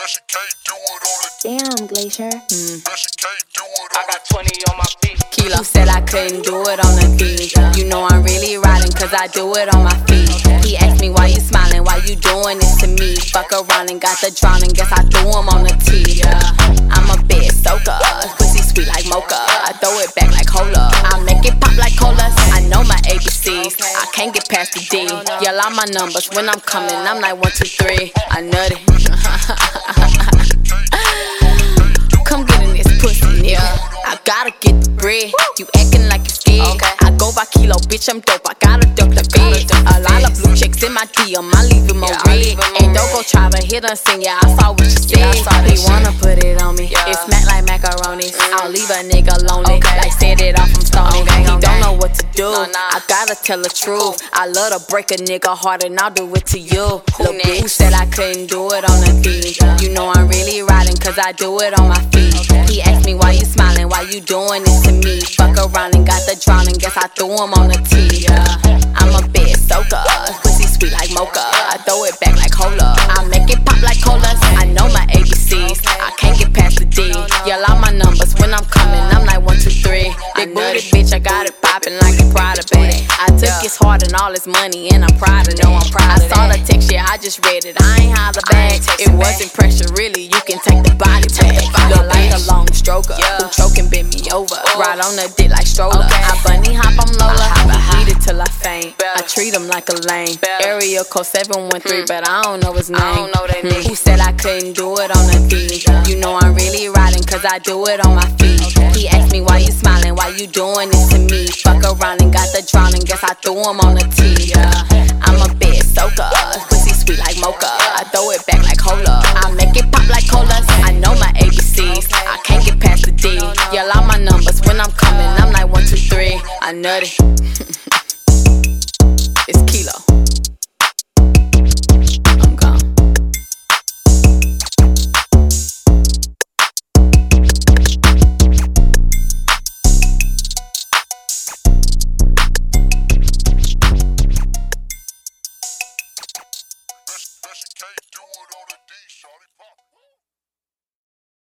Damn, Glacier. I got 20 on my feet. Kilo said I couldn't do it on the beat. You know I'm really riding cause I do it on my feet. He asked me why you smiling, why you doing this to me. Fuck around and got the drowning, guess I threw him on the tee. I'm a bed soaker, pussy sweet like mocha. I throw it back like cola, I make it pop like cola. I know my ABCs, I can't get past the D. Yell out my numbers when I'm coming, I'm like 1, 2, 3. I nut it. Come get in this pussy, nigga. I gotta get the bread. You acting like you scared. I go by kilo, bitch, I'm dope. I gotta duck the bed. A lot of blue chicks in my DM, I leave him on red. And don't go try to hit us sing, yeah, I saw what you said. He wanna put it on me. It's smack like macaroni. I'll leave a nigga lonely. Like set it off, I'm stony. He don't know what to do. I gotta tell the truth. I love to break a nigga heart and I'll do it to you. Lil' boo said I couldn't do it on the beat. You know I'm really riding cause I do it on my feet. He asked me why you smiling, why you doing this to me. Fuck around and got the drowning, guess I threw him on the tee. I'm a bed soaker, pussy sweet like mocha. I throw it back like cola, I make it pop like colas. I know my ABCs, I can't get past the D. Yell out my numbers when I'm coming, I'm like 1, 2, 3. Big booty bitch, I got it poppin' like a Prada bag. I took his heart and all his money and I'm proud of that. I saw the text, yeah, I just read it, I ain't holla back. It wasn't pressure, really, you can take the body back. Look like a long stroker, who choking bend me over. Ride on the dick like stroller, I bunny hop, I'm Lola. I beat it till I faint, I treat him like a lame. Area code 713, but I don't know his name. Who said I couldn't do it on the beat? You know I'm really riding cause I do it on my feet. He asked me why you smiling, why you doing this to me. Fuck around and got the drowning, guess I threw him on the tee. I'm a bed soaker, pussy sweet like mocha. I throw it back like cola, I make it pop like colas. I know my ABCs, I can't get past the D. Yell out my numbers when I'm coming, I'm like 1, 2, 3. I nut it. It's Kilo.